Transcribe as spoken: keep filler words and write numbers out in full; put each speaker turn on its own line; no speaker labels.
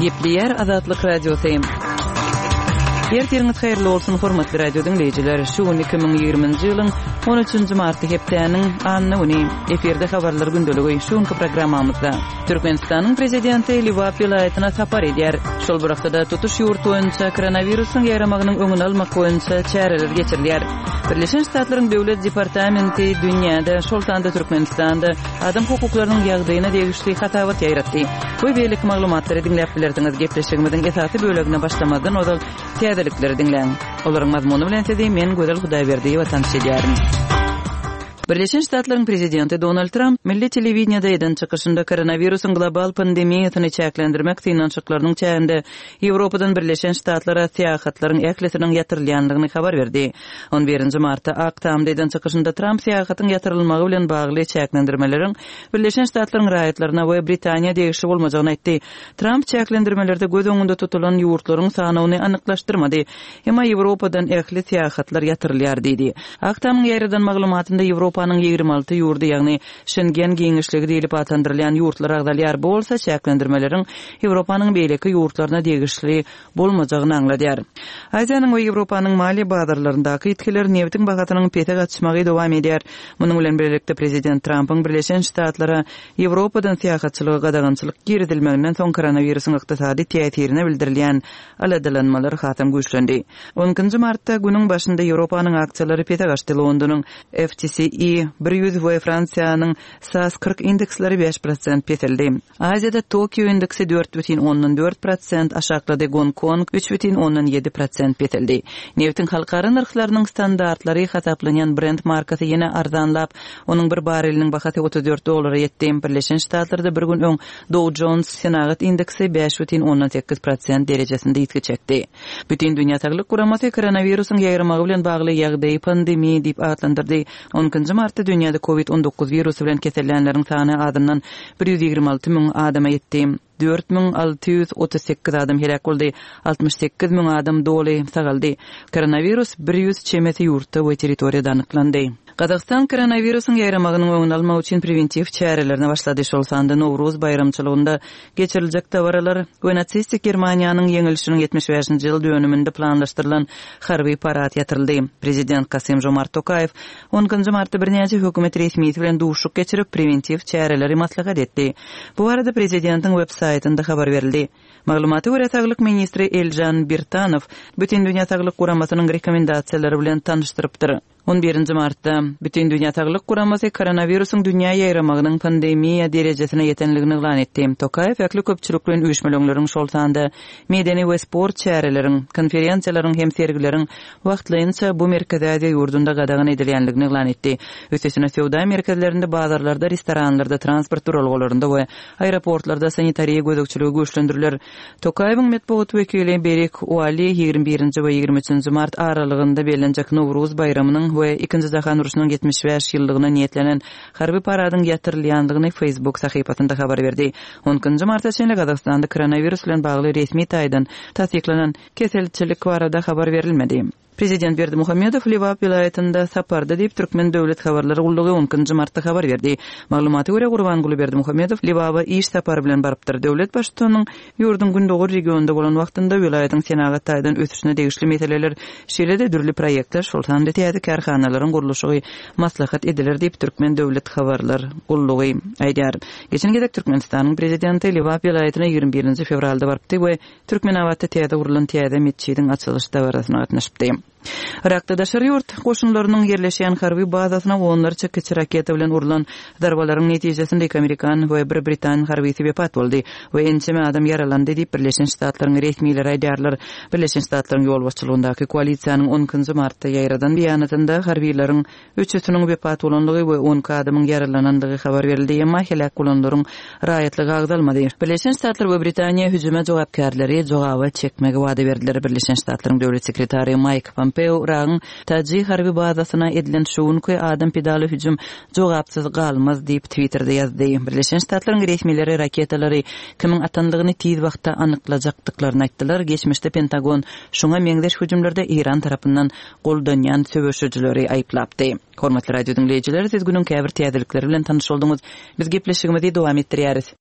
Gepleyer Azatlyk Radiosyň. Ertirňiz haýyrly bolsun hormatly radio dinleýijiler. Şu iki ming ýigrimiji ýylyň on üçünji marty hepdeniň anny uny eferde habarlar gündöligi şuňky programmamyzda Türkmenistanyň prezidenti Liwa vilayatyna sapar edýär. Şol burakda tutuş ýurt boýunça koronawirusyň ýaramagynyň öňüni almak boýunça çäreler geçirilýär. Birleşen Ştatlaryň döwlet departamenti dünýäde şol tanda Türkmenistanda adam hukuklarynyň ýagdaýyna degişli hatawat ýaratdy. Bu beýlik maglumatlary dinläp bilerdiňiz. Gepleşigimiziň esasy bölegine başlamadan odal täzelikleri dinleň. Olaryň mazmuny bilen sizi men Gözel Hudaýberdiýewa tanış edýärim. Birleşen Ştatlaryň prezidenti Donald Trump milli telewizionyada eden çykyşynda koronawirusyň global pandemiýasyny çäklendirmek tynançyklarynyň çäginde Ýewropadan Birleşen Ştatlara seýahatlaryň ählesiniň ýatyrylýandygyny habar berdi. on birinji martda Aktamda eden çykyşynda Trump seýahatyň ýatyrylmagy bilen bagly çäklendirmeleriň Birleşen Ştatlaryň raýatlaryna we Britaniýa degişli bolmajagyny aýtdy. Trump çäklendirmelerde göz öňünde tutulan ýurtlaryň sanyny anyklaşdyrmady. Emma Ýewropadan ähli seýahatlar ýatyrylýar diýdi. Aktamyň ýerden maglumatynda Ýewropa ýygrimi alty ýurdy, ýagny Schengen giňişligi diýilip atandyrylýan ýurtlar agdalýar bolsa çäklendirmeleriň Ýewropanyň beýleki ýurtlaryna degişli bolmajagyny aňladýar. Aziýanyň we Ýewropanyň mali bazarlaryndaky itkiler neftiň bahatynyň pete gatşmagy dowam edýär. Munyň bilen birlikde prezident Trumpyň Birleşen Ştatlara Ýewropadan seýahatçylyga gadagançylyk girdilmeginden soň koronawirusyň ykdysady täsirine bildirilýän aladalanmalar hatam güýçlendi. onuncu martda günüň başynda Ýewropanyň aksiýalary pete gatşdy. Londonyň F T S E bir ýüz we Fransiýanyň S A S kırk indeksleri beş prosent petildi. Aziýada Tokyo indeksi dört бүтүн ondan dört prosent, aşaklady Hong Kong üç бүтүn ondan ýedi prosent petildi. Neftiň halkara narhlarynyň standartlary hasaplanýan Brent markasy ýene arzanlap, onuň bir bareliniň bahasy otuz dört dollara ýetdi. Birleşen Ştatlarda bir gün öň Dow Jones Senagat indeksi beş бүтүn ondan sekiz prosent derejesinde ýetki çekdi. Bütün dünýä saglyk guramasy koronawirusyň ýaýramagy bilen bagly ýagdaý pandemiýa diýip adlandyrdy. onuncu martda dünýäde covid on dokuz virusy bilen keselenleriň sany adamdan bir ýüz ýigirmi alty müň adama ýetdi. dört müň alty ýüz otuz sekiz adam helak boldy, altmış sekiz müň adam doly sagaldy. Koronawirus bir ýüz çemeti ýurtda we territoriýada anyklandy. Kazakstan koronawirusyň ýaýramagynyň öňüni almak üçin preventiv çärelerine başlady. Şol sanda Nowruz bayramçylygynda geçiriljek tawaralar we natsistik Germaniýanyň ýeňilişiniň ýetmiş beşinji ýyl dönüminde planlaşdyrylan harby parat ýatyryldy. Prezident Kasym Jomart Tokayew onuncu martda birnäçe hökümet resmiýeti bilen duşuk geçirip preventiv çäreleri maslahat etdi. Bu arada prezidentiň web saýtynda habar berildi. Maglumaty görä Saglyk ministri Eljan Birtanow bütün dünýä saglyk guramasynyň rekomendasiýalary bilen tanışdyrypdyr. on birinji martda bütün dünýä saglyk guramasy koronawirusyň dünýä ýaýramagynyň pandemiýa derejesine ýetenligini elan etdi. Tokayew ýakly köpçülik bilen uyuşmalarlaryň şol sanda medeni we sport çäreleriň, konferensiýalaryň hem sergileriň wagtlaýynça bu merkezde ýurdunda gadagan edilýänligini elan etdi. Ötesine sowda merkezlerinde, bazarlarda, restoranlarda, transport duralgylarynda we aeroportlarda sanitariýa gözegçiligi güýçlendirilýär. Tokayewiň medeniýet wekili Berek Uali ýygrimi birinji we ýygrimi üçünji mart aralygynda belenjek Nowruz bayramynyň we ikinji Jahan uruşynyň ýetmiş beş ýyllygyna niýetlenen harby paradyň ýatyrylýandygyny Facebook sahypasynda habar berdi. onuncu martda şeýle Kazakstanda koronavirus bilen bagly resmi taýdan tasdiklanan keselçilik barada habar berilmedi. Prezident Berdimuhammedow Liwa vilayatynda saparda diýip Türkmen döwlet habarlary gullugy onuncu martda habar berdi. Maglumaty görä Gurbanguly Berdimuhammedow Liwaga iş sapary bilen barypdyr. Döwlet başçysynyň ýurdun gündogy regionda bolan wagtynda vilayatyň senagat taýdan ötüşine degişli meseleler şeýle-de dürli proýektler şol sanda täze karhanalaryň gurulşy maslahat edilir diýip Türkmen döwlet habarlary gullugy aýdýar. Geçen gedek Türkmenistanyň prezidenti Liwa vilayatyna ýygrimi birinji fevralda barypdy we Türkmenawatda täze gurulan täze mesçidiň açylyş dawrasyna gatnaşypdy. Irakda daşary ýurt goşunlarynyň ýerleşýän harby bazasyna onlarça kiçik raketa bilen urulan darbalaryň netijesinde iki Amerikan we bir Britan harbysy wepat boldy we ençeme adam yaralandy diýip Birleşen Ştatlaryň resmiýetleri aýdýarlar. Birleşen Ştatlaryň ýol başçylygyndaky koalisiýanyň onuncu martda ýaýradan beýanatynda harbylaryň üçüsiniň wepat bolanlygy we on adamyň yaralanandygy habar berildi. Emma helak bolanlaryň raýatlygy agdalmady. Birleşen Ştatlar we Britaniýa hüjüme jogapkärleri jogaby çekmegi wada berdiler. Birleşen Ştatlaryň döwlet sekretary Mike Pompeo raň taji harby bazasyna edilen şuňky adam pedaly hüjüm jogapsyz galmaz diýip Twitterda ýazdy. Birleşen Ştatlaryň resmiýetleri raketalary kimin atandygyny tiz wagtda anyklajakdyklaryny aýtdylar. Geçmişde Pentagon şuňa meňdeş hüjümlerde Iran tarapyndan goldanýan söwüşçüleri aýplapdy. Hormatly radio dinleýijiler, siz günüň käbir täzelikleri bilen tanyş bolduňuz. Biz gepleşigimizi dowam etdirýäris.